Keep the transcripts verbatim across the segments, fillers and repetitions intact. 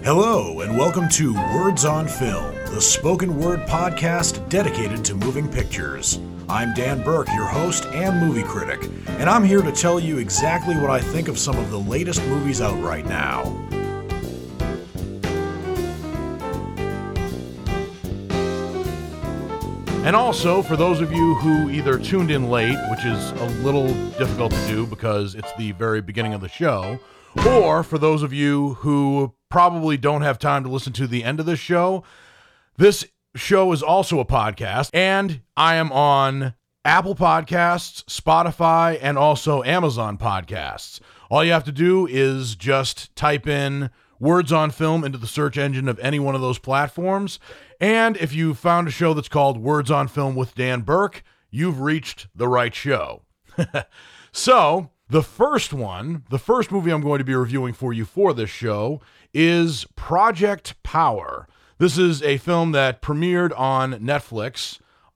Hello, and welcome to Words on Film, the spoken word podcast dedicated to moving pictures. I'm Dan Burke, your host and movie critic, and I'm here to tell you exactly what I think of some of the latest movies out right now. And also, for those of you who either tuned in late, which is a little difficult to do because it's the very beginning of the show, or for those of you who probably don't have time to listen to the end of this show, this show is also a podcast, and I am on Apple Podcasts, Spotify, and also Amazon Podcasts. All you have to do is just type in Words on Film into the search engine of any one of those platforms, and if you found a show that's called Words on Film with Dan Burke, you've reached the right show. So, the first one, the first movie I'm going to be reviewing for you for this show is Project Power. This is a film that premiered on Netflix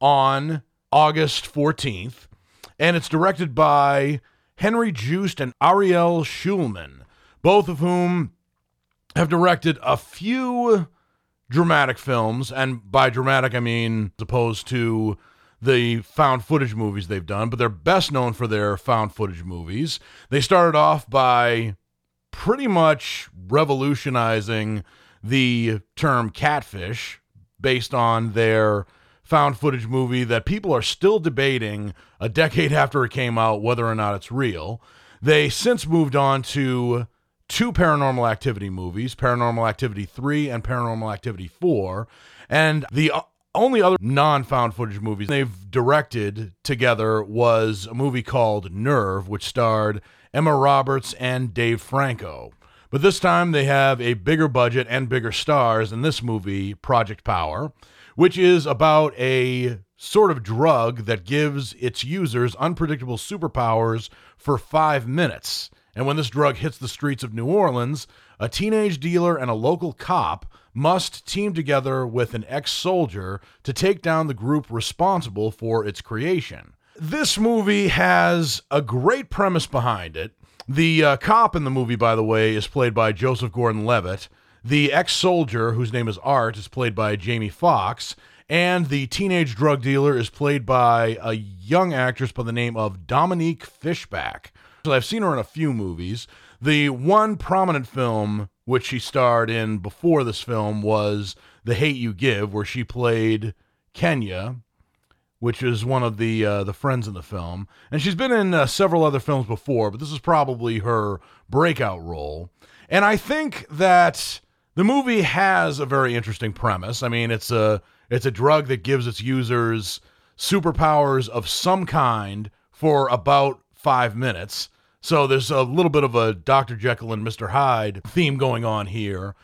on August fourteenth, and it's directed by Henry Joost and Ariel Schulman, both of whom have directed a few dramatic films, and by dramatic I mean as opposed to the found footage movies they've done, but they're best known for their found footage movies. They started off by pretty much revolutionizing the term catfish based on their found footage movie that people are still debating a decade after it came out whether or not it's real. They since moved on to two Paranormal Activity movies, Paranormal Activity three and Paranormal Activity four, and the only other non-found footage movies they've directed together was a movie called Nerve, which starred Emma Roberts and Dave Franco. But this time they have a bigger budget and bigger stars in this movie, Project Power, which is about a sort of drug that gives its users unpredictable superpowers for five minutes. And when this drug hits the streets of New Orleans, a teenage dealer and a local cop must team together with an ex-soldier to take down the group responsible for its creation. This movie has a great premise behind it. The uh, cop in the movie, by the way, is played by Joseph Gordon-Levitt. The ex-soldier, whose name is Art, is played by Jamie Foxx. And the teenage drug dealer is played by a young actress by the name of Dominique Fishback. I've seen her in a few movies. The one prominent film which she starred in before this film was The Hate U Give, where she played Kenya, which is one of the uh, the friends in the film. And she's been in uh, several other films before, but this is probably her breakout role. And I think that the movie has a very interesting premise. I mean, it's a it's a drug that gives its users superpowers of some kind for about five minutes. So there's a little bit of a Doctor Jekyll and Mister Hyde theme going on here.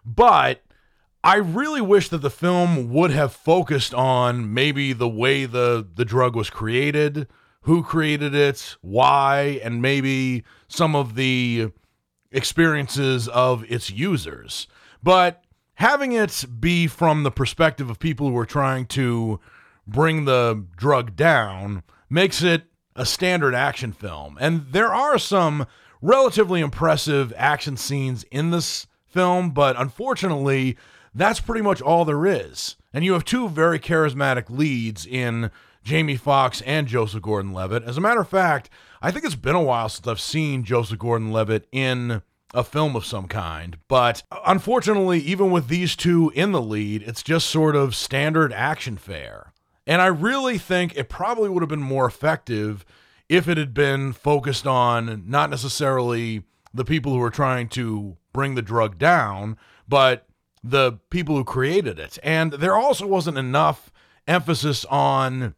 But I really wish that the film would have focused on maybe the way the, the drug was created, who created it, why, and maybe some of the experiences of its users. But having it be from the perspective of people who are trying to bring the drug down makes it a standard action film. And there are some relatively impressive action scenes in this film, but unfortunately, that's pretty much all there is. And you have two very charismatic leads in Jamie Foxx and Joseph Gordon-Levitt. As a matter of fact, I think it's been a while since I've seen Joseph Gordon-Levitt in a film of some kind. But unfortunately, even with these two in the lead, it's just sort of standard action fare. And I really think it probably would have been more effective if it had been focused on not necessarily the people who are trying to bring the drug down, but the people who created it. And there also wasn't enough emphasis on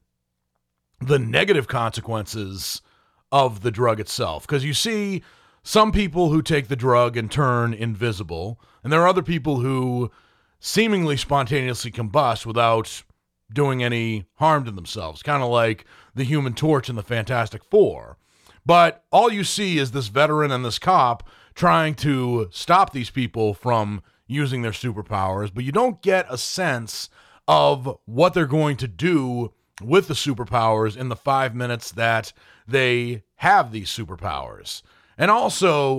the negative consequences of the drug itself. Because you see some people who take the drug and turn invisible, and there are other people who seemingly spontaneously combust without doing any harm to themselves, kind of like the Human Torch in the Fantastic Four. But all you see is this veteran and this cop trying to stop these people from using their superpowers, but you don't get a sense of what they're going to do with the superpowers in the five minutes that they have these superpowers. And also,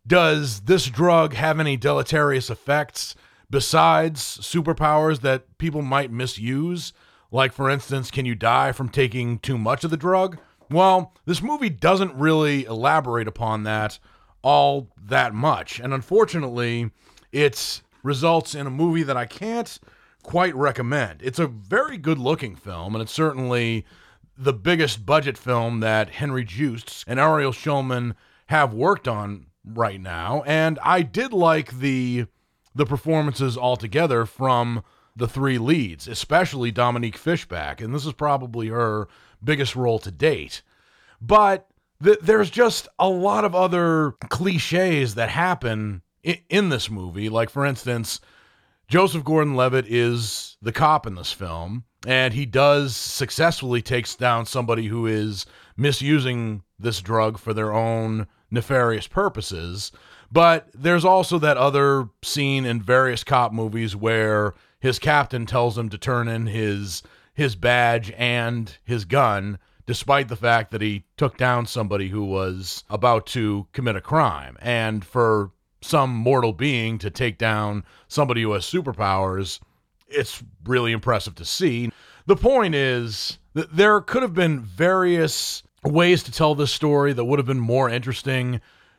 Does this drug have any deleterious effects besides superpowers that people might misuse? Like, for instance, can you die from taking too much of the drug? Well, this movie doesn't really elaborate upon that all that much. And unfortunately, it results in a movie that I can't quite recommend. It's a very good-looking film, and it's certainly the biggest budget film that Henry Joost and Ariel Schulman have worked on right now. And I did like the the performances altogether from the three leads, especially Dominique Fishback, and this is probably her biggest role to date. But th- there's just a lot of other cliches that happen I- in this movie. Like, for instance, Joseph Gordon-Levitt is the cop in this film, and he does successfully takes down somebody who is misusing this drug for their own nefarious purposes. But there's also that other scene in various cop movies where his captain tells him to turn in his his badge and his gun, despite the fact that he took down somebody who was about to commit a crime. And for some mortal being to take down somebody who has superpowers, it's really impressive to see. The point is that there could have been various ways to tell this story that would have been more interesting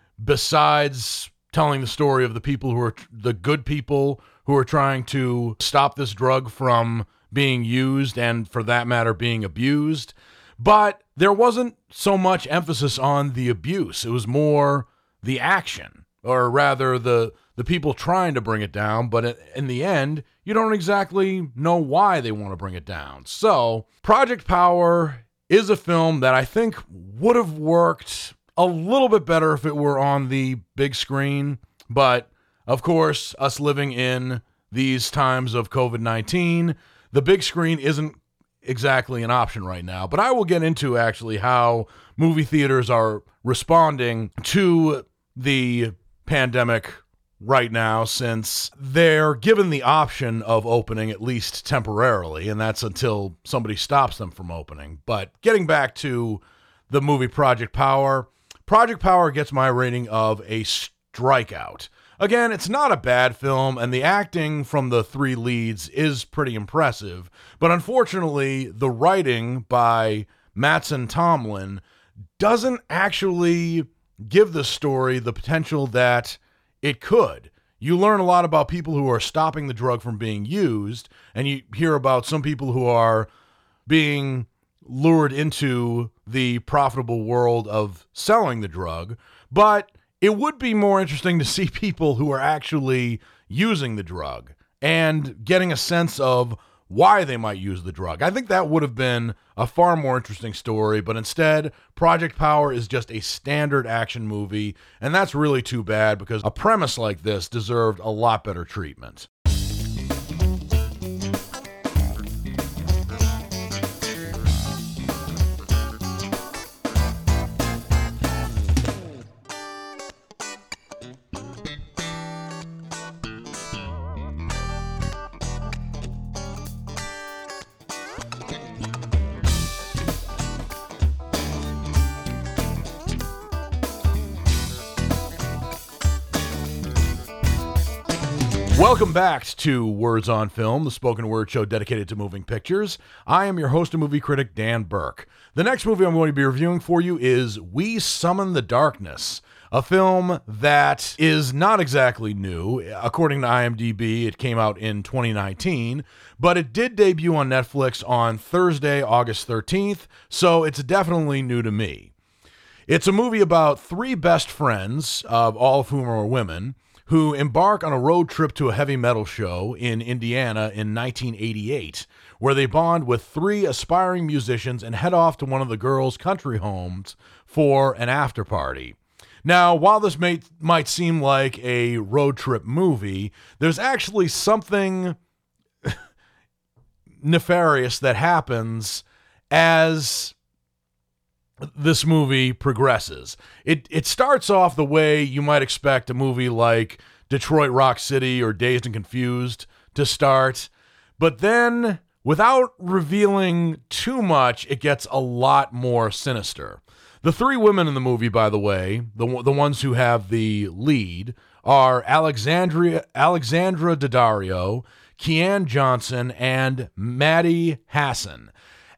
besides telling the story of the people who are the good people who are trying to stop this drug from being used and, for that matter, being abused. But there wasn't so much emphasis on the abuse. It was more the action, or rather the the people trying to bring it down, but in the end, you don't exactly know why they want to bring it down. So, Project Power is a film that I think would have worked a little bit better if it were on the big screen, but of course, us living in these times of covid nineteen, the big screen isn't exactly an option right now. But I will get into actually how movie theaters are responding to the pandemic right now, since they're given the option of opening, at least temporarily, and that's until somebody stops them from opening. But getting back to the movie Project Power, Project Power gets my rating of a strikeout. Again, it's not a bad film, and the acting from the three leads is pretty impressive, but unfortunately, the writing by Mattson Tomlin doesn't actually give the story the potential that it could. You learn a lot about people who are stopping the drug from being used, and you hear about some people who are being lured into the profitable world of selling the drug, but it would be more interesting to see people who are actually using the drug and getting a sense of why they might use the drug. I think that would have been a far more interesting story, but instead, Project Power is just a standard action movie, and that's really too bad because a premise like this deserved a lot better treatment. Welcome back to Words on Film, the spoken word show dedicated to moving pictures. I am your host and movie critic, Dan Burke. The next movie I'm going to be reviewing for you is We Summon the Darkness, a film that is not exactly new. According to IMDb, it came out in twenty nineteen, but it did debut on Netflix on Thursday, August thirteenth, so it's definitely new to me. It's a movie about three best friends, uh, all of whom are women, who embark on a road trip to a heavy metal show in Indiana in nineteen eighty-eight, where they bond with three aspiring musicians and head off to one of the girls' country homes for an after party. Now, while this may, might seem like a road trip movie, there's actually something nefarious that happens as this movie progresses. It it starts off the way you might expect a movie like Detroit Rock City or Dazed and Confused to start, but then, without revealing too much, it gets a lot more sinister. The three women in the movie, by the way, the the ones who have the lead, are Alexandria Alexandra Daddario, Kian Johnson, and Maddie Hasson.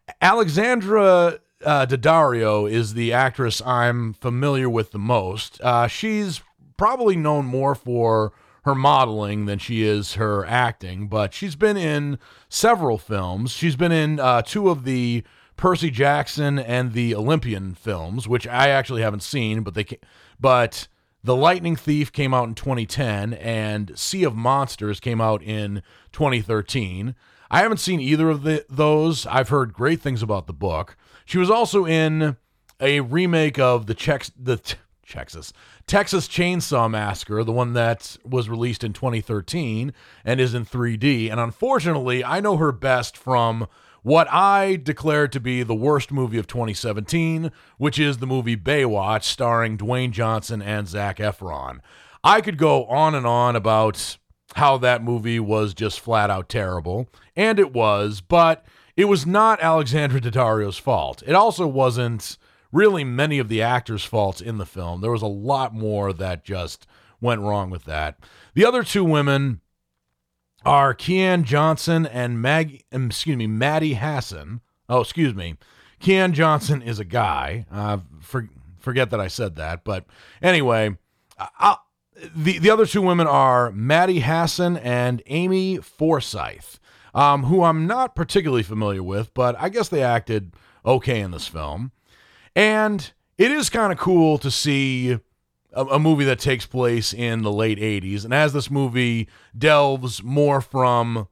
Alexandra uh, Daddario is the actress I'm familiar with the most. Uh, she's probably known more for her modeling than she is her acting, but she's been in several films. She's been in uh, two of the Percy Jackson and the Olympian films, which I actually haven't seen, but they but The Lightning Thief came out in twenty ten, and Sea of Monsters came out in twenty thirteen. I haven't seen either of the, those. I've heard great things about the book. She was also in a remake of the Chex, the Texas Texas Chainsaw Massacre, the one that was released in twenty thirteen and is in three D. And unfortunately, I know her best from what I declared to be the worst movie of twenty seventeen, which is the movie Baywatch, starring Dwayne Johnson and Zac Efron. I could go on and on about how that movie was just flat out terrible, and it was, but it was not Alexandra Daddario's fault. It also wasn't really many of the actors' faults in the film. There was a lot more that just went wrong with that. The other two women are Kian Johnson and Mag, excuse me, Maddie Hasson. Oh, excuse me. Kian Johnson is a guy. Uh, for, forget that I said that. But anyway, I'll, the, the other two women are Maddie Hasson and Amy Forsyth, um, who I'm not particularly familiar with, but I guess they acted okay in this film. And it is kind of cool to see a, a movie that takes place in the late eighties. And as this movie delves more from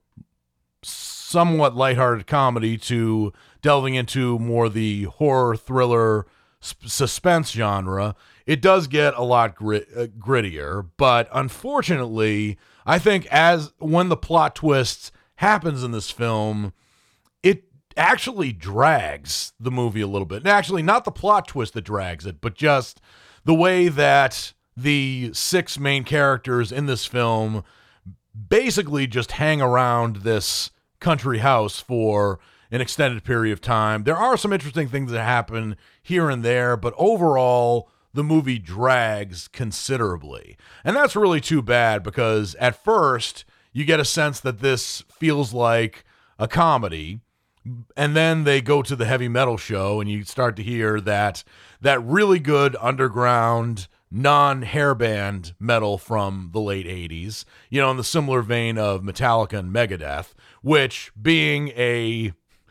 somewhat lighthearted comedy to delving into more the horror, thriller, sp- suspense genre, it does get a lot grit, uh, grittier. But unfortunately, I think as when the plot twist happens in this film, it actually drags the movie a little bit. And actually, not the plot twist that drags it, but just the way that the six main characters in this film basically just hang around this country house for an extended period of time. There are some interesting things that happen here and there, but overall, the movie drags considerably. And that's really too bad, because at first, you get a sense that this feels like a comedy, and then they go to the heavy metal show, and you start to hear that that really good underground, non-hairband metal from the late eighties, you know, in the similar vein of Metallica and Megadeth, which, being a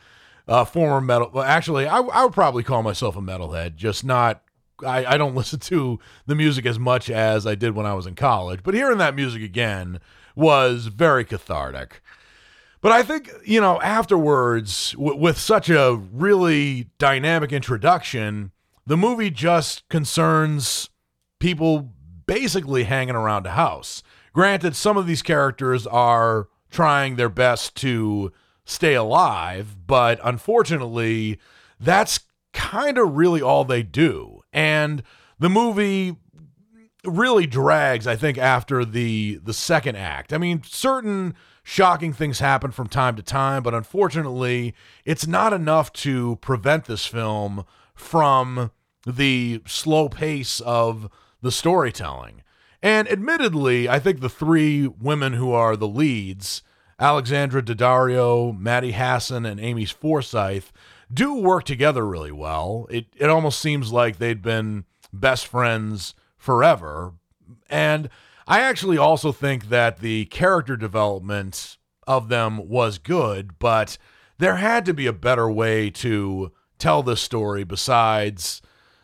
uh, former metal... Well, actually, I, I would probably call myself a metalhead, just not... I, I don't listen to the music as much as I did when I was in college, but hearing that music again was very cathartic. But I think, you know, afterwards, w- with such a really dynamic introduction, the movie just concerns people basically hanging around a house. Granted, some of these characters are trying their best to stay alive, but unfortunately, that's kind of really all they do. And the movie really drags, I think, after the the second act. I mean, certain shocking things happen from time to time, but unfortunately, it's not enough to prevent this film from the slow pace of the storytelling. And admittedly, I think the three women who are the leads, Alexandra Daddario, Maddie Hasson, and Amy Forsyth, do work together really well. It it almost seems like they'd been best friends forever. And I actually also think that the character development of them was good, but there had to be a better way to tell this story besides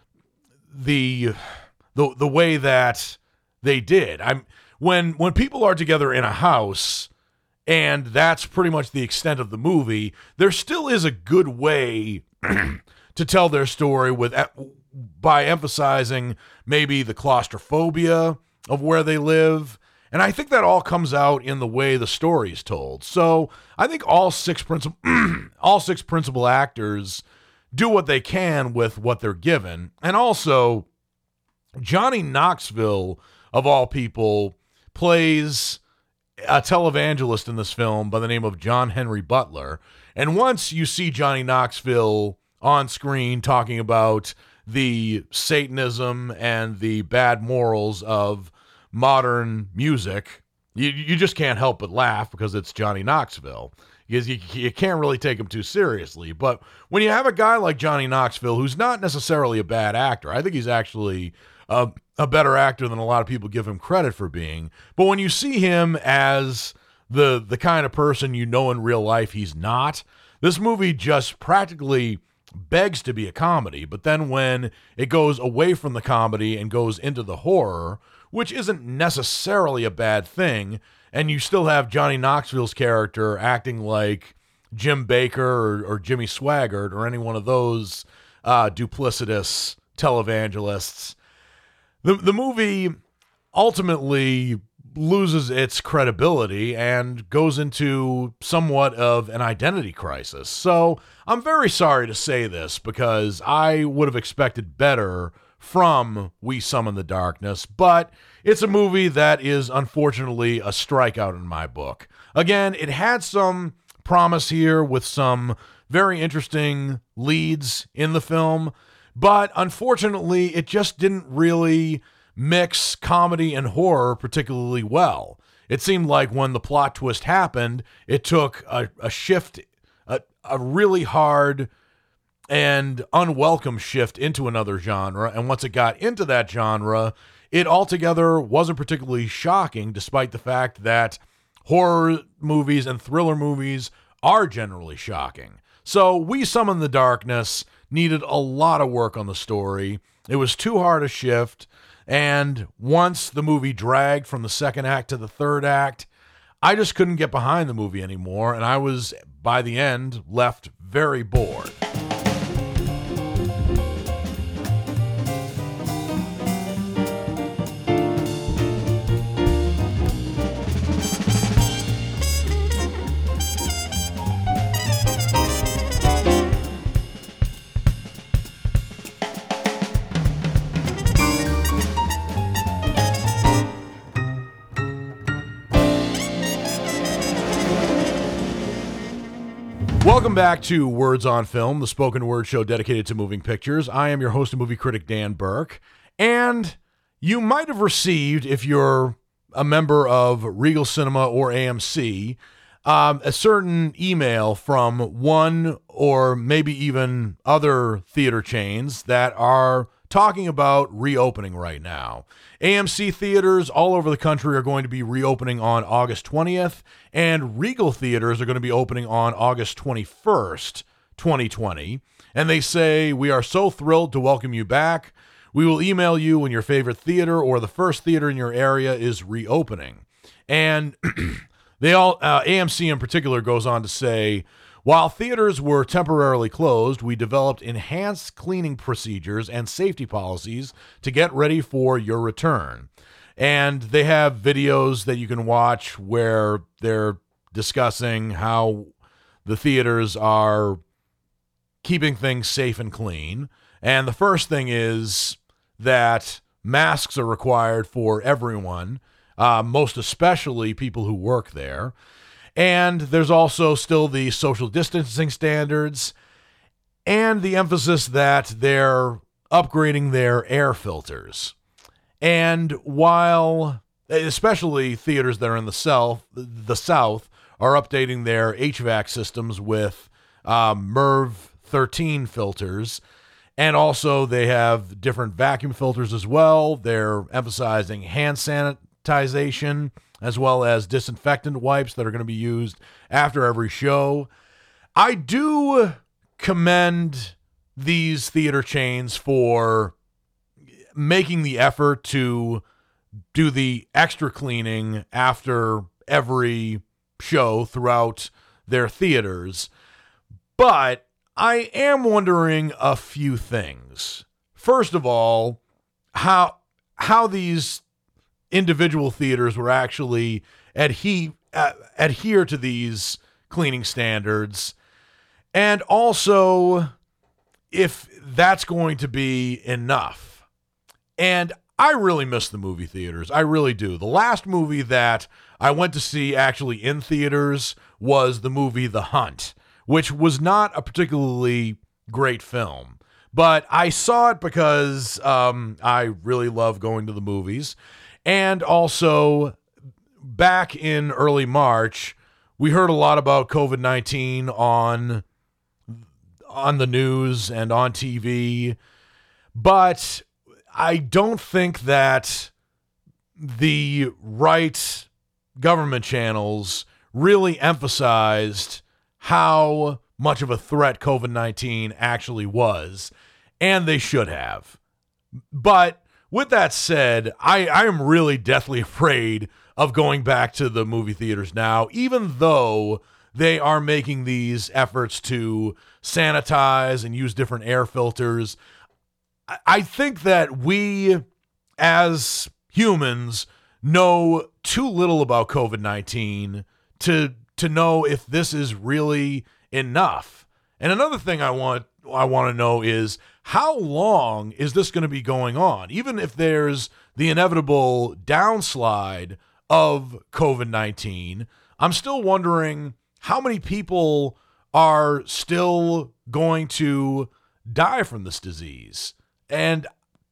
the the the way that they did. I'm when when people are together in a house, and that's pretty much the extent of the movie, there still is a good way to tell their story with by emphasizing maybe the claustrophobia of where they live. And I think that all comes out in the way the story is told. So I think all six principal all six principal actors do what they can with what they're given. And also, Johnny Knoxville, of all people, plays a televangelist in this film by the name of John Henry Butler. And once you see Johnny Knoxville on screen talking about the Satanism and the bad morals of modern music, you, you just can't help but laugh because it's Johnny Knoxville. Because you, you can't really take him too seriously. But when you have a guy like Johnny Knoxville, who's not necessarily a bad actor, I think he's actually a, a better actor than a lot of people give him credit for being. But when you see him as the the kind of person you know in real life he's not, this movie just practically begs to be a comedy. But then when it goes away from the comedy and goes into the horror, which isn't necessarily a bad thing, and you still have Johnny Knoxville's character acting like Jim Baker or, or Jimmy Swaggart or any one of those uh, duplicitous televangelists, the the movie ultimately loses its credibility and goes into somewhat of an identity crisis. So I'm very sorry to say this because I would have expected better from We Summon the Darkness, but it's a movie that is unfortunately a strikeout in my book. Again, it had some promise here with some very interesting leads in the film, but unfortunately it just didn't really mix comedy and horror particularly well. It seemed like when the plot twist happened, it took a, a shift, a, a really hard and unwelcome shift into another genre, and once it got into that genre, it altogether wasn't particularly shocking, despite the fact that horror movies and thriller movies are generally shocking. So We Summon the Darkness needed a lot of work on the story. It was too hard a shift, and once the movie dragged from the second act to the third act, I just couldn't get behind the movie anymore, and I was, by the end, left very bored. Welcome back to Words on Film, the spoken word show dedicated to moving pictures. I am your host and movie critic, Dan Burke, and you might have received, if you're a member of Regal Cinema or A M C, um, a certain email from one or maybe even other theater chains that are talking about reopening right now. A M C theaters all over the country are going to be reopening on August twentieth, and Regal theaters are going to be opening on August twenty-first, twenty twenty. And they say, "We are so thrilled to welcome you back. We will email you when your favorite theater or the first theater in your area is reopening." And they all, uh, A M C in particular, goes on to say, "While theaters were temporarily closed, we developed enhanced cleaning procedures and safety policies to get ready for your return." And they have videos that you can watch where they're discussing how the theaters are keeping things safe and clean. And the first thing is that masks are required for everyone, uh, most especially people who work there. And there's also still the social distancing standards and the emphasis that they're upgrading their air filters. And while, especially theaters that are in the South, the South are updating their H V A C systems with um, MERV thirteen filters, and also they have different vacuum filters as well. They're emphasizing hand sanitization as well as disinfectant wipes that are going to be used after every show. I do commend these theater chains for making the effort to do the extra cleaning after every show throughout their theaters. But I am wondering a few things. First of all, how how these individual theaters were actually adhe- uh, adhere to these cleaning standards, and also if that's going to be enough. And I really miss the movie theaters. I really do. The last movie that I went to see actually in theaters was the movie The Hunt, which was not a particularly great film. But I saw it because um, I really love going to the movies. And also, back in early March, we heard a lot about covid nineteen on, on the news and on T V. But I don't think that the right government channels really emphasized how much of a threat covid nineteen actually was, and they should have. But with that said, I, I am really deathly afraid of going back to the movie theaters now, even though they are making these efforts to sanitize and use different air filters. I, I think that we, as humans, know too little about covid nineteen to to know if this is really enough. And another thing I want I want to know is, how long is this going to be going on? Even if there's the inevitable downslide of covid nineteen, I'm still wondering how many people are still going to die from this disease. And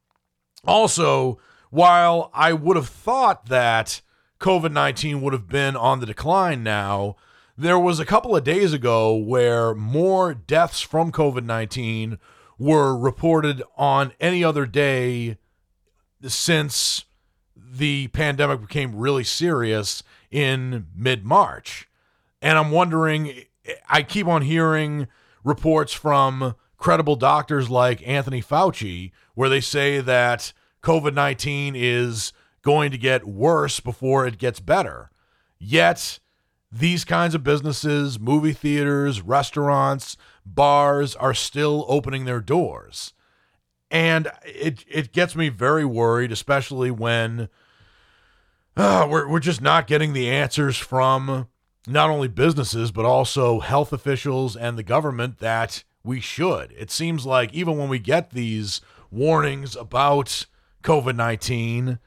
also, while I would have thought that covid nineteen would have been on the decline now, there was a couple of days ago where more deaths from covid nineteen were reported on any other day since the pandemic became really serious in mid-March. And I'm wondering, I keep on hearing reports from credible doctors like Anthony Fauci, where they say that covid nineteen is going to get worse before it gets better. Yet, these kinds of businesses, movie theaters, restaurants, bars, are still opening their doors. And it it gets me very worried, especially when uh, we're, we're just not getting the answers from not only businesses, but also health officials and the government that we should. It seems like even when we get these warnings about covid nineteen,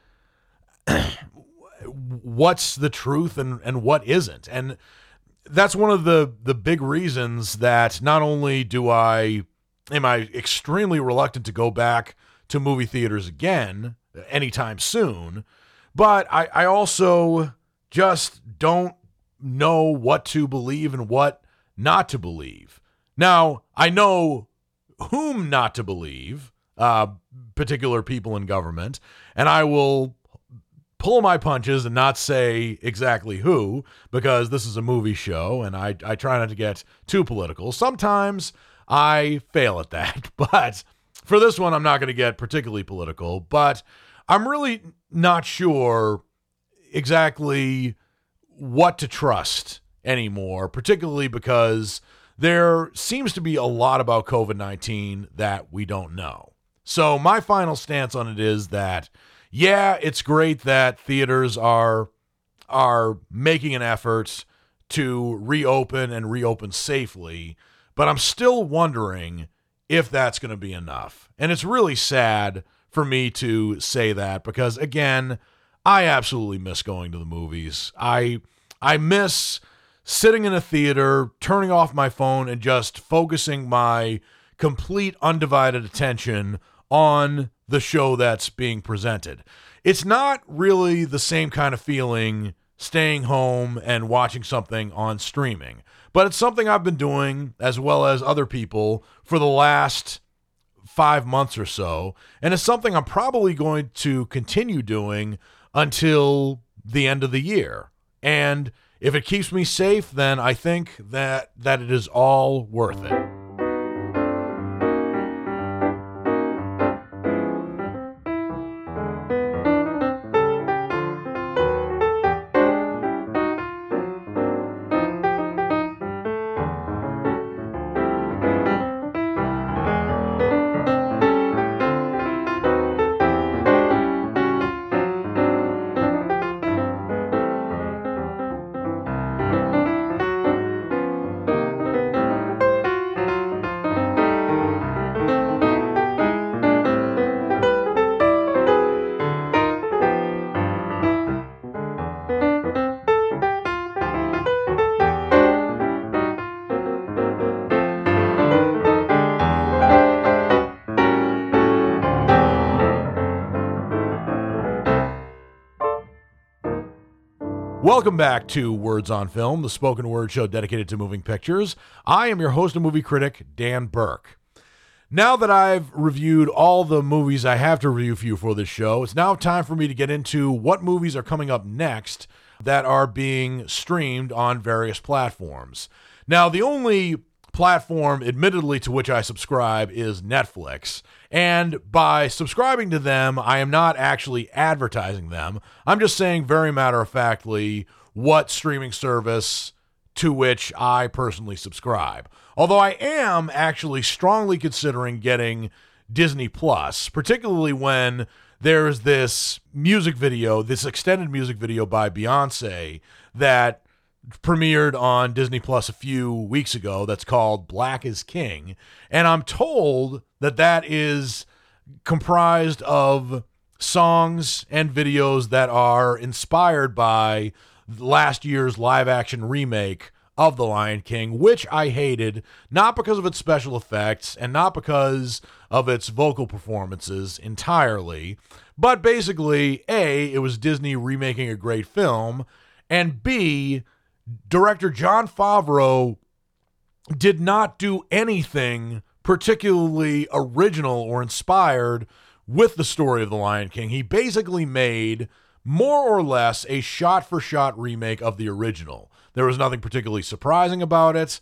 what's the truth and, and what isn't? And that's one of the, the big reasons that not only do I, am I extremely reluctant to go back to movie theaters again anytime soon, but I, I also just don't know what to believe and what not to believe. Now, I know whom not to believe, uh, particular people in government, and I will pull my punches and not say exactly who, because this is a movie show and I, I try not to get too political. Sometimes I fail at that, but for this one, I'm not going to get particularly political, but I'm really not sure exactly what to trust anymore, particularly because there seems to be a lot about covid nineteen that we don't know. So my final stance on it is that, yeah, it's great that theaters are are making an effort to reopen and reopen safely, but I'm still wondering if that's going to be enough. And it's really sad for me to say that because, again, I absolutely miss going to the movies. I I miss sitting in a theater, turning off my phone, and just focusing my complete undivided attention on the show that's being presented. It's not really the same kind of feeling staying home and watching something on streaming, but it's something I've been doing, as well as other people, for the last five months or so, and it's something I'm probably going to continue doing until the end of the year. And if it keeps me safe, then I think that that it is all worth it. Welcome back to Words on Film, the spoken word show dedicated to moving pictures. I am your host and movie critic, Dan Burke. Now that I've reviewed all the movies I have to review for you for this show, it's now time for me to get into what movies are coming up next that are being streamed on various platforms. Now, the only platform, admittedly, to which I subscribe is Netflix. And by subscribing to them, I am not actually advertising them. I'm just saying very matter-of-factly what streaming service to which I personally subscribe. Although I am actually strongly considering getting Disney Plus, particularly when there's this music video, this extended music video by Beyonce that premiered on Disney Plus a few weeks ago that's called Black is King. And I'm told that that is comprised of songs and videos that are inspired by last year's live-action remake of The Lion King, which I hated, not because of its special effects and not because of its vocal performances entirely, but basically, A, it was Disney remaking a great film, and B, director Jon Favreau did not do anything particularly original or inspired with the story of The Lion King. He basically made more or less a shot-for-shot remake of the original. There was nothing particularly surprising about it,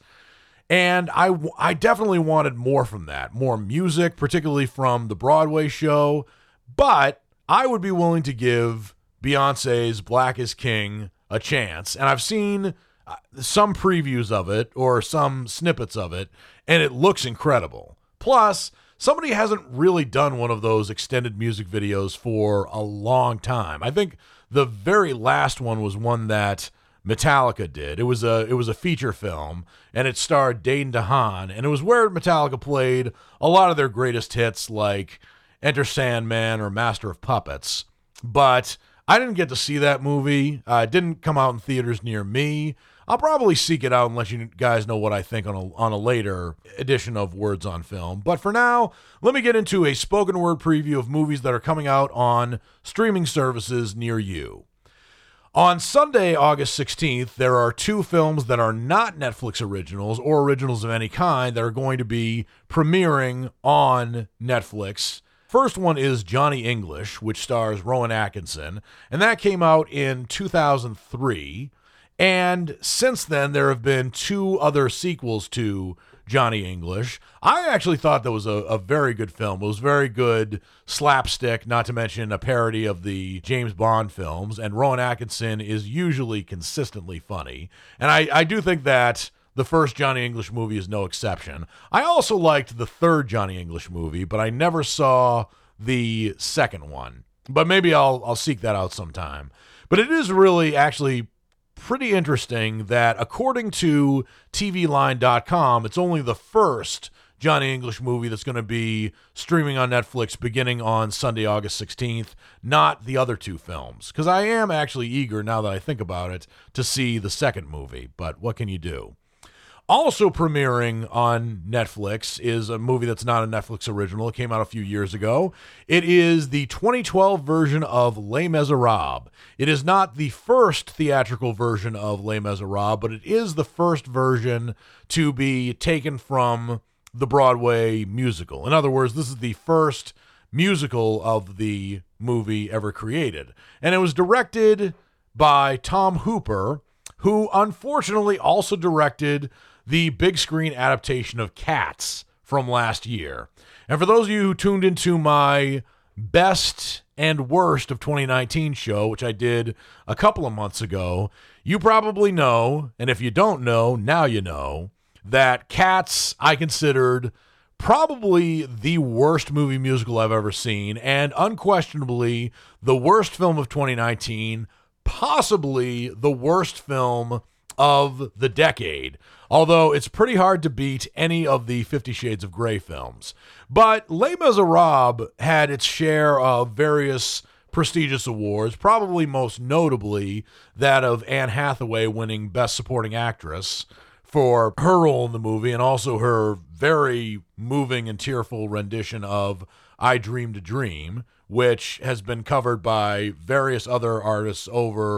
and I, I definitely wanted more from that, more music, particularly from the Broadway show, but I would be willing to give Beyonce's Black is King a chance, and I've seen some previews of it or some snippets of it, and it looks incredible. Plus, somebody hasn't really done one of those extended music videos for a long time. I think the very last one was one that Metallica did. It was a it was a feature film, and it starred Dane DeHaan, and it was where Metallica played a lot of their greatest hits like Enter Sandman or Master of Puppets. But I didn't get to see that movie. Uh, it didn't come out in theaters near me. I'll probably seek it out and let you guys know what I think on a, on a later edition of Words on Film. But for now, let me get into a spoken word preview of movies that are coming out on streaming services near you. On Sunday, August sixteenth, there are two films that are not Netflix originals or originals of any kind that are going to be premiering on Netflix. First one is Johnny English, which stars Rowan Atkinson, and that came out in two thousand three. And since then, there have been two other sequels to Johnny English. I actually thought that was a, a very good film. It was very good slapstick, not to mention a parody of the James Bond films. And Rowan Atkinson is usually consistently funny. And I, I do think that the first Johnny English movie is no exception. I also liked the third Johnny English movie, but I never saw the second one. But maybe I'll I'll seek that out sometime. But it is really actually pretty interesting that according to T V line dot com, it's only the first Johnny English movie that's going to be streaming on Netflix beginning on Sunday, August sixteenth, not the other two films. Because I am actually eager, now that I think about it, to see the second movie. But what can you do? Also premiering on Netflix is a movie that's not a Netflix original. It came out a few years ago. It is the twenty twelve version of Les Miserables. It is not the first theatrical version of Les Miserables, but it is the first version to be taken from the Broadway musical. In other words, this is the first musical of the movie ever created. And it was directed by Tom Hooper, who unfortunately also directed the big screen adaptation of Cats from last year. And for those of you who tuned into my best and worst of twenty nineteen show, which I did a couple of months ago, you probably know, and if you don't know, now you know, that Cats I considered probably the worst movie musical I've ever seen, and unquestionably the worst film of twenty nineteen, possibly the worst film of the decade, although it's pretty hard to beat any of the Fifty Shades of Grey films. But Les Miserables had its share of various prestigious awards, probably most notably that of Anne Hathaway winning Best Supporting Actress for her role in the movie, and also her very moving and tearful rendition of I Dreamed a Dream, which has been covered by various other artists over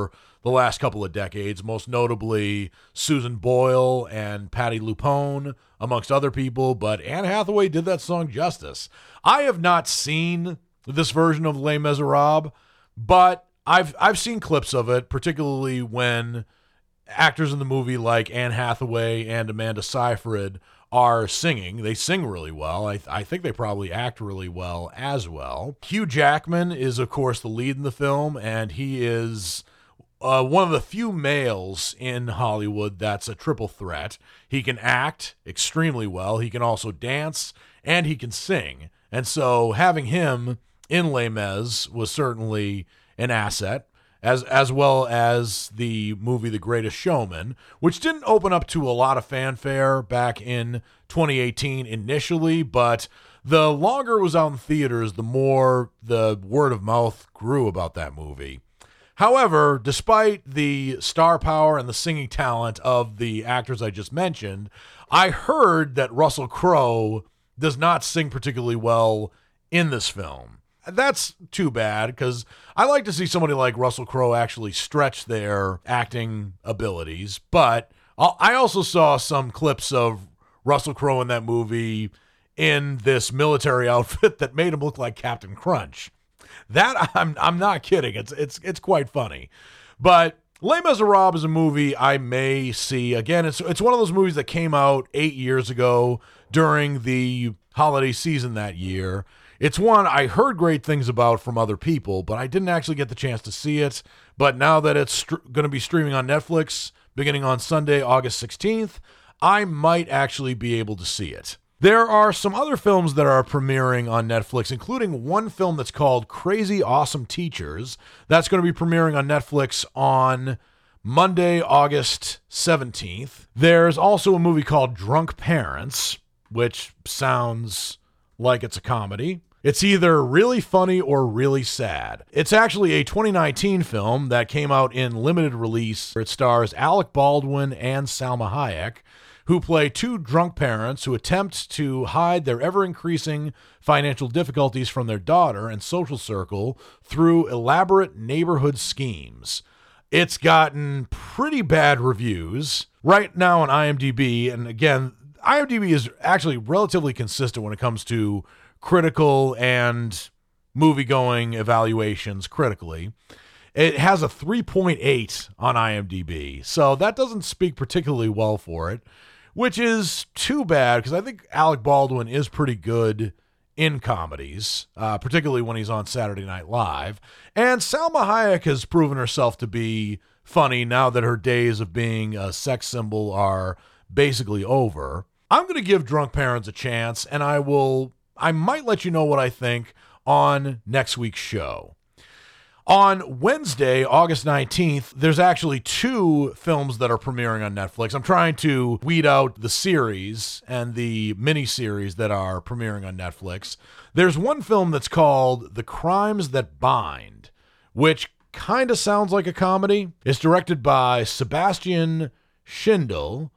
the last couple of decades, most notably Susan Boyle and Patti LuPone, amongst other people, but Anne Hathaway did that song justice. I have not seen this version of Les Miserables, but I've I've seen clips of it, particularly when actors in the movie like Anne Hathaway and Amanda Seyfried are singing. They sing really well. I, I think they probably act really well as well. Hugh Jackman is, of course, the lead in the film, and he is uh, one of the few males in Hollywood that's a triple threat. He can act extremely well. He can also dance, and he can sing. And so having him in Les Mis was certainly an asset, as as well as the movie The Greatest Showman, which didn't open up to a lot of fanfare back in twenty eighteen initially, but the longer it was out in theaters, the more the word of mouth grew about that movie. However, despite the star power and the singing talent of the actors I just mentioned, I heard that Russell Crowe does not sing particularly well in this film. That's too bad, because I like to see somebody like Russell Crowe actually stretch their acting abilities. But I also saw some clips of Russell Crowe in that movie in this military outfit that made him look like Captain Crunch. That I'm I'm not kidding. It's it's it's quite funny. But Les Miserables is a movie I may see again. It's it's one of those movies that came out eight years ago during the holiday season that year. It's one I heard great things about from other people, but I didn't actually get the chance to see it. But now that it's st- going to be streaming on Netflix beginning on Sunday, August sixteenth, I might actually be able to see it. There are some other films that are premiering on Netflix, including one film that's called Crazy Awesome Teachers. That's going to be premiering on Netflix on Monday, August seventeenth. There's also a movie called Drunk Parents, which sounds like it's a comedy. It's either really funny or really sad. It's actually a twenty nineteen film that came out in limited release. It stars Alec Baldwin and Salma Hayek, who play two drunk parents who attempt to hide their ever-increasing financial difficulties from their daughter and social circle through elaborate neighborhood schemes. It's gotten pretty bad reviews right now on IMDb, and again, IMDb is actually relatively consistent when it comes to critical and movie-going evaluations critically. It has a three point eight on IMDb, so that doesn't speak particularly well for it, which is too bad because I think Alec Baldwin is pretty good in comedies, uh, particularly when he's on Saturday Night Live. And Salma Hayek has proven herself to be funny now that her days of being a sex symbol are basically over. I'm going to give Drunk Parents a chance, and I will... I might let you know what I think on next week's show. On Wednesday, August nineteenth, there's actually two films that are premiering on Netflix. I'm trying to weed out the series and the mini-series that are premiering on Netflix. There's one film that's called The Crimes That Bind, which kind of sounds like a comedy. It's directed by Sebastian Schindel,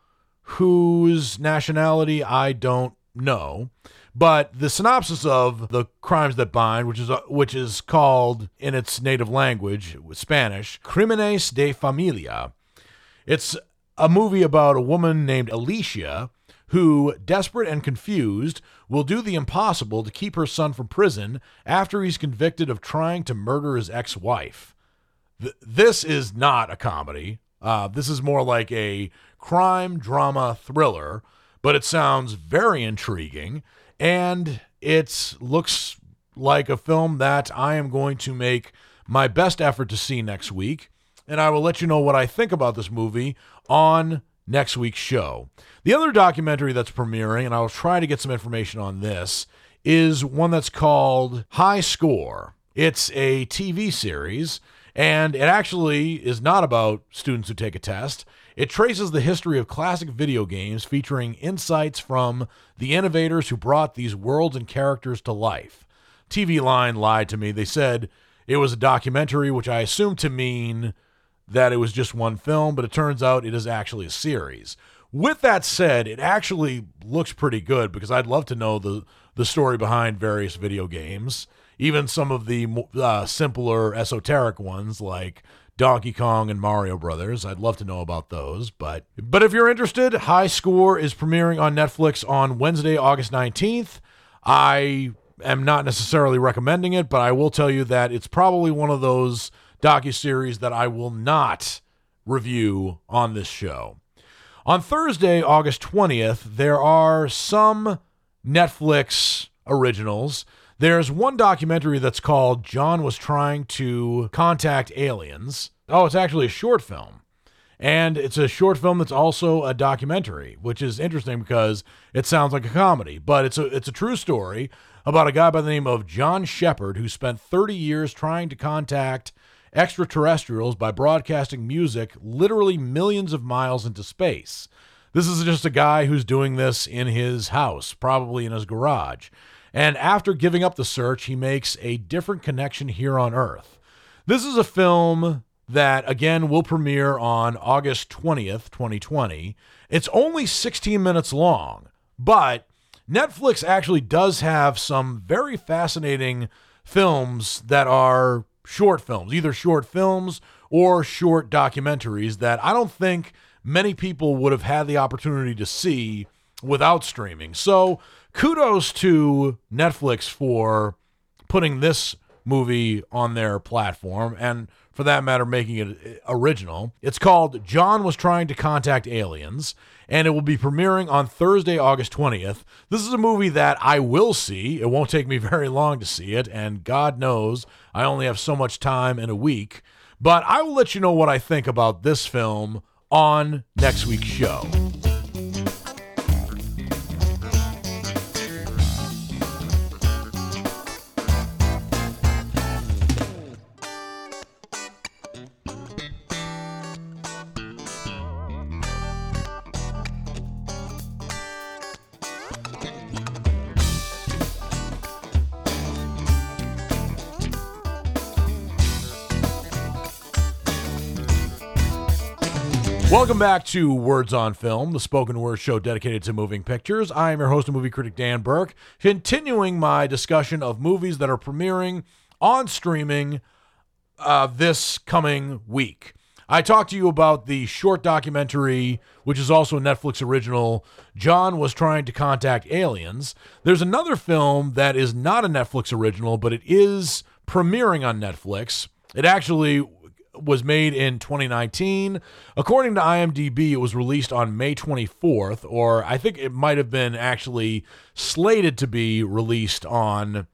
whose nationality I don't know. But the synopsis of The Crimes That Bind, which is uh, which is called in its native language, Spanish, Crímenes de Familia. It's a movie about a woman named Alicia who, desperate and confused, will do the impossible to keep her son from prison after he's convicted of trying to murder his ex-wife. Th- this is not a comedy. Uh, this is more like a crime drama thriller, but it sounds very intriguing. And it looks like a film that I am going to make my best effort to see next week. And I will let you know what I think about this movie on next week's show. The other documentary that's premiering, and I'll try to get some information on this, is one that's called High Score. It's a T V series, and it actually is not about students who take a test. It traces the history of classic video games, featuring insights from the innovators who brought these worlds and characters to life. T V Line lied to me. They said it was a documentary, which I assumed to mean that it was just one film, but it turns out it is actually a series. With that said, it actually looks pretty good because I'd love to know the, the story behind various video games, even some of the uh, simpler, esoteric ones like Donkey Kong and Mario Brothers. I'd love to know about those. But, but if you're interested, High Score is premiering on Netflix on Wednesday, August nineteenth. I am not necessarily recommending it, but I will tell you that it's probably one of those docuseries that I will not review on this show. On Thursday, August twentieth, there are some Netflix originals. There's one documentary that's called John Was Trying to Contact Aliens. Oh, it's actually a short film. And it's a short film that's also a documentary, which is interesting because it sounds like a comedy. But it's a it's a true story about a guy by the name of John Shepard who spent thirty years trying to contact extraterrestrials by broadcasting music literally millions of miles into space. This is just a guy who's doing this in his house, probably in his garage. And after giving up the search, he makes a different connection here on Earth. This is a film that, again, will premiere on August twentieth, twenty twenty. It's only sixteen minutes long, but Netflix actually does have some very fascinating films that are short films, either short films or short documentaries that I don't think many people would have had the opportunity to see without streaming. So kudos to Netflix for putting this movie on their platform, and for that matter, making it original. It's called John Was Trying to Contact Aliens, and it will be premiering on Thursday, August twentieth. This is a movie that I will see. It won't take me very long to see it, and God knows I only have so much time in a week. But I will let you know what I think about this film on next week's show. Welcome back to Words on Film, the spoken word show dedicated to moving pictures. I am your host and movie critic, Dan Burke, continuing my discussion of movies that are premiering on streaming uh, this coming week. I talked to you about the short documentary, which is also a Netflix original, John Was Trying to Contact Aliens. There's another film that is not a Netflix original, but it is premiering on Netflix. It actually was made in twenty nineteen. According to IMDb, it was released on May twenty-fourth, or I think it might have been actually slated to be released on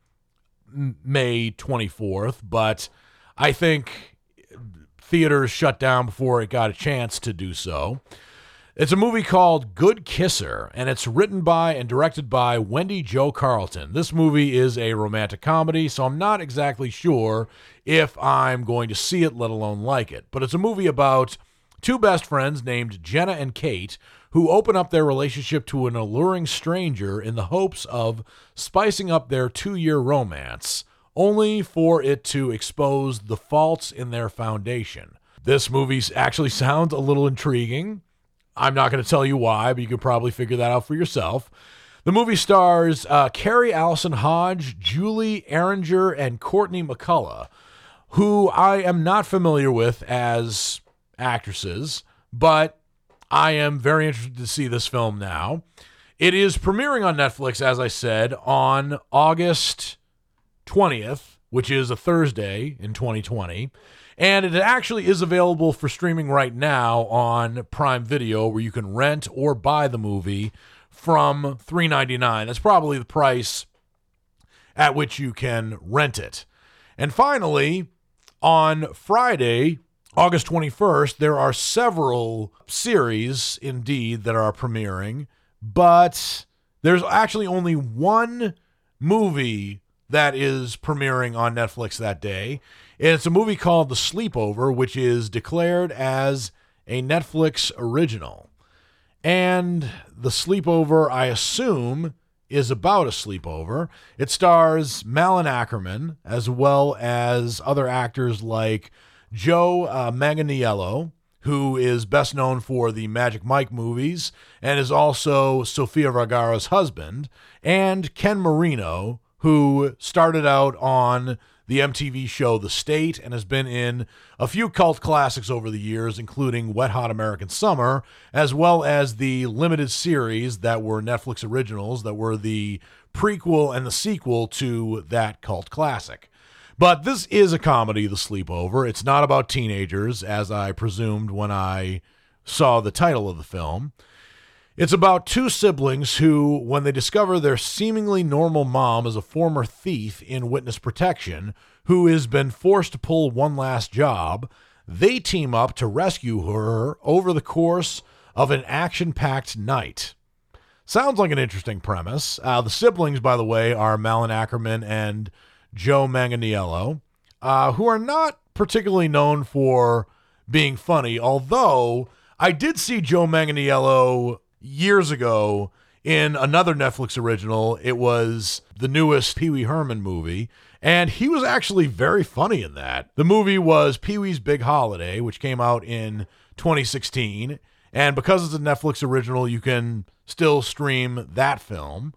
May twenty-fourth, but I think theaters shut down before it got a chance to do so. It's a movie called Good Kisser, and it's written by and directed by Wendy Jo Carlton. This movie is a romantic comedy, so I'm not exactly sure if I'm going to see it, let alone like it. But it's a movie about two best friends named Jenna and Kate who open up their relationship to an alluring stranger in the hopes of spicing up their two-year romance, only for it to expose the faults in their foundation. This movie actually sounds a little intriguing. I'm not going to tell you why, but you can probably figure that out for yourself. The movie stars uh, Carrie Allison Hodge, Julie Erringer, and Courtney McCullough, who I am not familiar with as actresses, but I am very interested to see this film now. It is premiering on Netflix, as I said, on August twentieth, which is a Thursday in twenty twenty. And it actually is available for streaming right now on Prime Video, where you can rent or buy the movie from three dollars and ninety-nine cents. That's probably the price at which you can rent it. And finally, on Friday, August twenty-first, there are several series, indeed, that are premiering, but there's actually only one movie that is premiering on Netflix that day. And it's a movie called The Sleepover, which is declared as a Netflix original. And The Sleepover, I assume, is about a sleepover. It stars Malin Ackerman, as well as other actors like Joe uh, Manganiello, who is best known for the Magic Mike movies, and is also Sofia Vergara's husband, and Ken Marino, who started out on the M T V show The State and has been in a few cult classics over the years, including Wet Hot American Summer, as well as the limited series that were Netflix originals that were the prequel and the sequel to that cult classic. But this is a comedy, The Sleepover. It's not about teenagers, as I presumed when I saw the title of the film. It's about two siblings who, when they discover their seemingly normal mom is a former thief in witness protection who has been forced to pull one last job, they team up to rescue her over the course of an action-packed night. Sounds like an interesting premise. Uh, the siblings, by the way, are Malin Ackerman and Joe Manganiello, uh, who are not particularly known for being funny, although I did see Joe Manganiello years ago in another Netflix original. It was the newest Pee Wee Herman movie, and he was actually very funny in that. The movie was Pee Wee's Big Holiday, which came out in twenty sixteen, and because it's a Netflix original, you can still stream that film.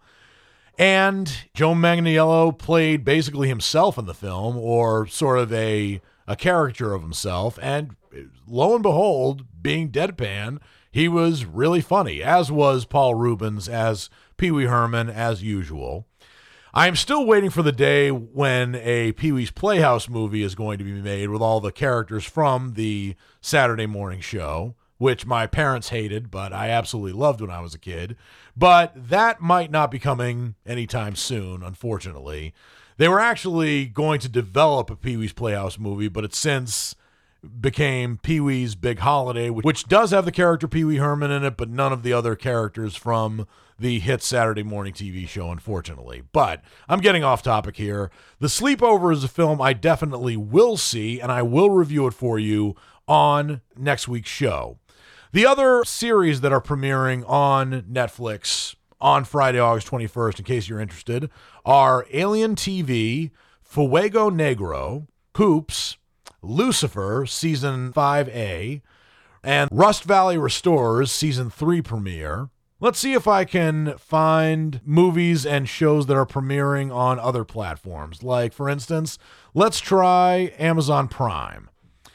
And Joe Manganiello played basically himself in the film, or sort of a, a caricature of himself, and lo and behold, being deadpan, he was really funny, as was Paul Reubens as Pee Wee Herman, as usual. I'm still waiting for the day when a Pee Wee's Playhouse movie is going to be made with all the characters from the Saturday morning show, which my parents hated, but I absolutely loved when I was a kid. But that might not be coming anytime soon, unfortunately. They were actually going to develop a Pee Wee's Playhouse movie, but it's since became Pee Wee's Big Holiday, which does have the character Pee Wee Herman in it, but none of the other characters from the hit Saturday morning T V show, unfortunately. But I'm getting off topic here. The Sleepover is a film I definitely will see, and I will review it for you on next week's show. The other series that are premiering on Netflix on Friday, August twenty-first, in case you're interested, are Alien T V, Fuego Negro, Hoops, Lucifer Season five A, and Rust Valley Restorers Season three premiere. Let's see if I can find movies and shows that are premiering on other platforms. Like, for instance, let's try Amazon Prime.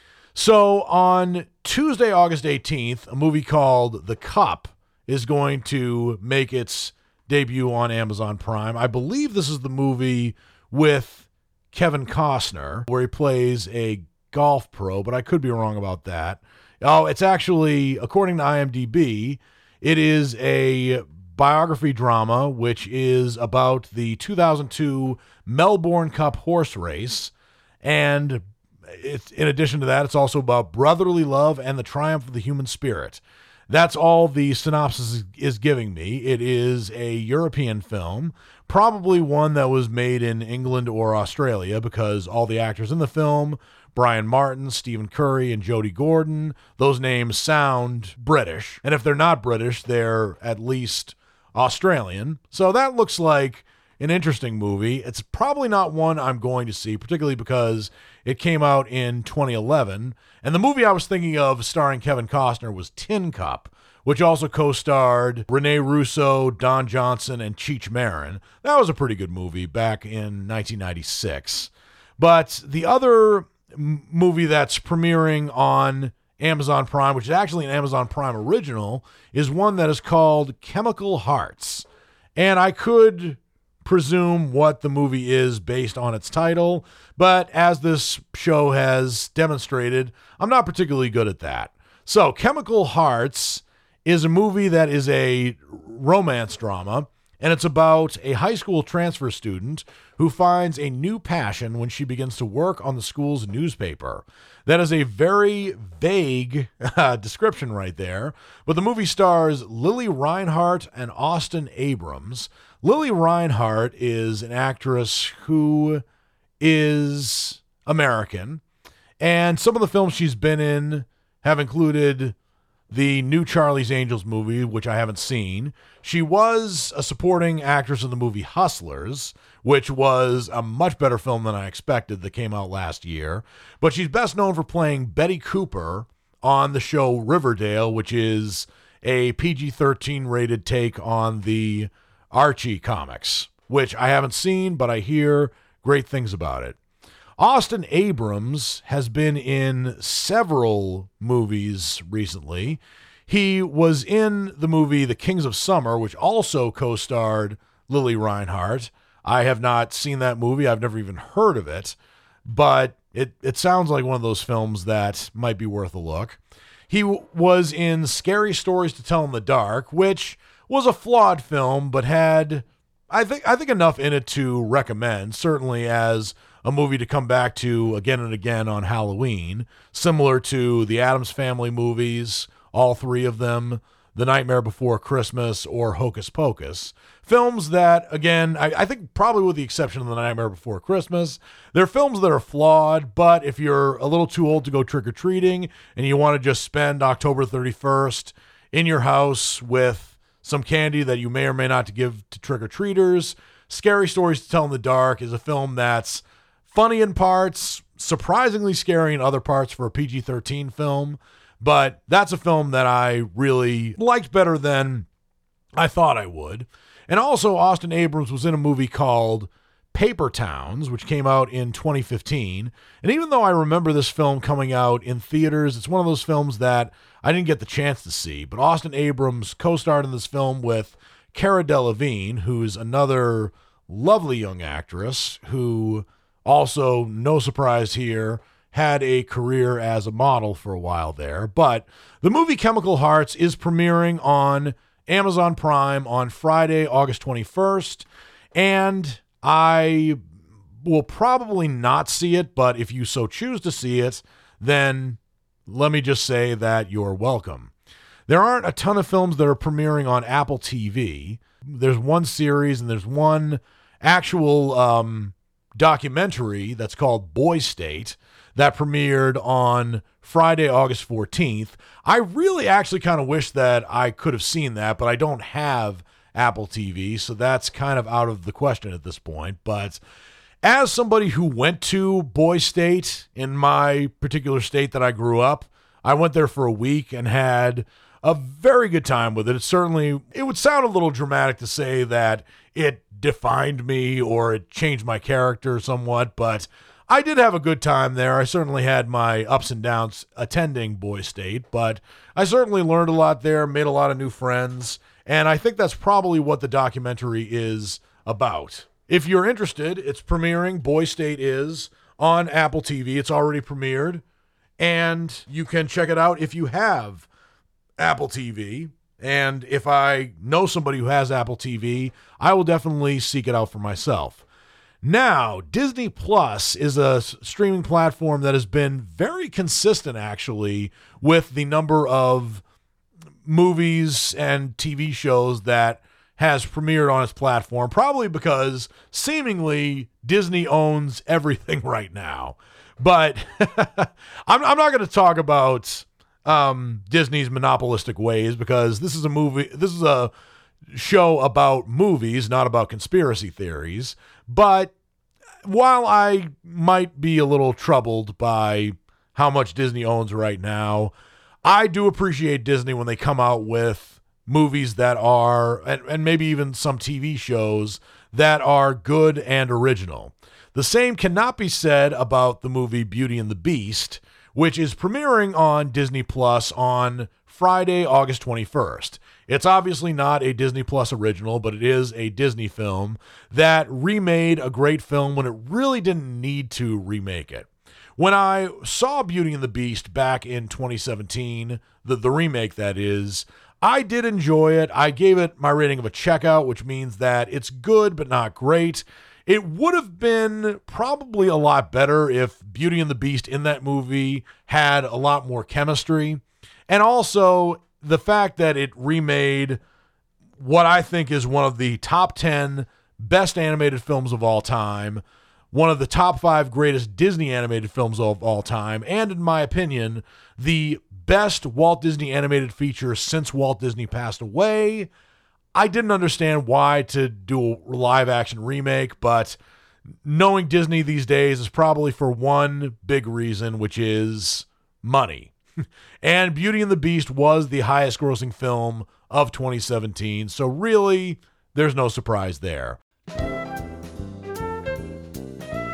So on Tuesday, August eighteenth, a movie called The Cup is going to make its debut on Amazon Prime. I believe this is the movie with Kevin Costner, where he plays a golf pro, but I could be wrong about that. Oh, it's actually, according to IMDb, it is a biography drama, which is about the two thousand two Melbourne Cup horse race. And it's, in addition to that, it's also about brotherly love and the triumph of the human spirit. That's all the synopsis is giving me. It is a European film, probably one that was made in England or Australia, because all the actors in the film, Brian Martin, Stephen Curry, and Jodie Gordon, those names sound British. And if they're not British, they're at least Australian. So that looks like an interesting movie. It's probably not one I'm going to see, particularly because it came out in twenty eleven. And the movie I was thinking of starring Kevin Costner was Tin Cup, which also co-starred Rene Russo, Don Johnson, and Cheech Marin. That was a pretty good movie back in nineteen ninety-six. But the other m- movie that's premiering on Amazon Prime, which is actually an Amazon Prime original, is one that is called Chemical Hearts. And I could presume what the movie is based on its title, but as this show has demonstrated, I'm not particularly good at that. So Chemical Hearts is a movie that is a romance drama, and it's about a high school transfer student who finds a new passion when she begins to work on the school's newspaper. That is a very vague uh, description right there, but the movie stars Lily Reinhart and Austin Abrams. Lily Reinhart is an actress who is American, and some of the films she's been in have included the new Charlie's Angels movie, which I haven't seen. She was a supporting actress in the movie Hustlers, which was a much better film than I expected, that came out last year. But she's best known for playing Betty Cooper on the show Riverdale, which is a P G thirteen rated take on the Archie comics, which I haven't seen, but I hear great things about it. Austin Abrams has been in several movies recently. He was in the movie The Kings of Summer, which also co-starred Lily Reinhart. I have not seen that movie. I've never even heard of it, but it, it sounds like one of those films that might be worth a look. He w- was in Scary Stories to Tell in the Dark, which was a flawed film, but had, I think, I think enough in it to recommend, certainly as a movie to come back to again and again on Halloween, similar to the Addams Family movies, all three of them, The Nightmare Before Christmas, or Hocus Pocus. Films that, again, I, I think probably with the exception of The Nightmare Before Christmas, they're films that are flawed, but if you're a little too old to go trick-or-treating and you want to just spend October thirty-first in your house with some candy that you may or may not give to trick-or-treaters, Scary Stories to Tell in the Dark is a film that's funny in parts, surprisingly scary in other parts for a P G thirteen film, but that's a film that I really liked better than I thought I would. And also, Austin Abrams was in a movie called Paper Towns, which came out in twenty fifteen. And even though I remember this film coming out in theaters, it's one of those films that I didn't get the chance to see. But Austin Abrams co-starred in this film with Cara Delevingne, who's another lovely young actress who also, no surprise here, had a career as a model for a while there. But the movie Chemical Hearts is premiering on Amazon Prime on Friday, August twenty-first, and I will probably not see it, but if you so choose to see it, then let me just say that you're welcome. There aren't a ton of films that are premiering on Apple T V. There's one series and there's one actual um, documentary that's called Boy State that premiered on Friday, August fourteenth. I really actually kind of wish that I could have seen that, but I don't have Apple T V, so that's kind of out of the question at this point. But as somebody who went to Boy State in my particular state that I grew up, I went there for a week and had a very good time with it. It certainly, it would sound a little dramatic to say that it defined me or it changed my character somewhat, but I did have a good time there. I certainly had my ups and downs attending Boy State, but I certainly learned a lot there, made a lot of new friends, and I think that's probably what the documentary is about. If you're interested, it's premiering, Boy State is, on Apple T V. It's already premiered, and you can check it out if you have Apple T V. And if I know somebody who has Apple T V, I will definitely seek it out for myself. Now, Disney Plus is a streaming platform that has been very consistent, actually, with the number of movies and T V shows that has premiered on its platform, probably because seemingly Disney owns everything right now. But I'm, I'm not going to talk about um, Disney's monopolistic ways, because this is a movie, this is a show about movies, not about conspiracy theories. But while I might be a little troubled by how much Disney owns right now, I do appreciate Disney when they come out with movies that are, and, and maybe even some T V shows that are good and original. The same cannot be said about the movie Beauty and the Beast, which is premiering on Disney Plus on Friday, August twenty-first. It's obviously not a Disney Plus original, but it is a Disney film that remade a great film when it really didn't need to remake it. When I saw Beauty and the Beast back in twenty seventeen, the, the remake that is, I did enjoy it. I gave it my rating of a checkout, which means that it's good but not great. It would have been probably a lot better if Beauty and the Beast in that movie had a lot more chemistry. And also the fact that it remade what I think is one of the top ten best animated films of all time, one of the top five greatest Disney animated films of all time, and in my opinion, the best Walt Disney animated feature since Walt Disney passed away. I didn't understand why to do a live action remake, but knowing Disney these days is probably for one big reason, which is money. And Beauty and the Beast was the highest grossing film of twenty seventeen, so really, there's no surprise there.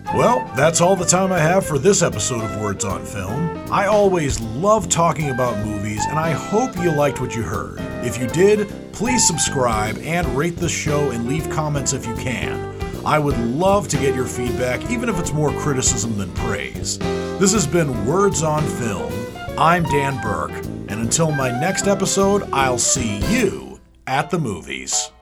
Well, that's all the time I have for this episode of Words on Film. I always love talking about movies, and I hope you liked what you heard. If you did, please subscribe and rate the show and leave comments if you can. I would love to get your feedback, even if it's more criticism than praise. This has been Words on Film. I'm Dan Burke, and until my next episode, I'll see you at the movies.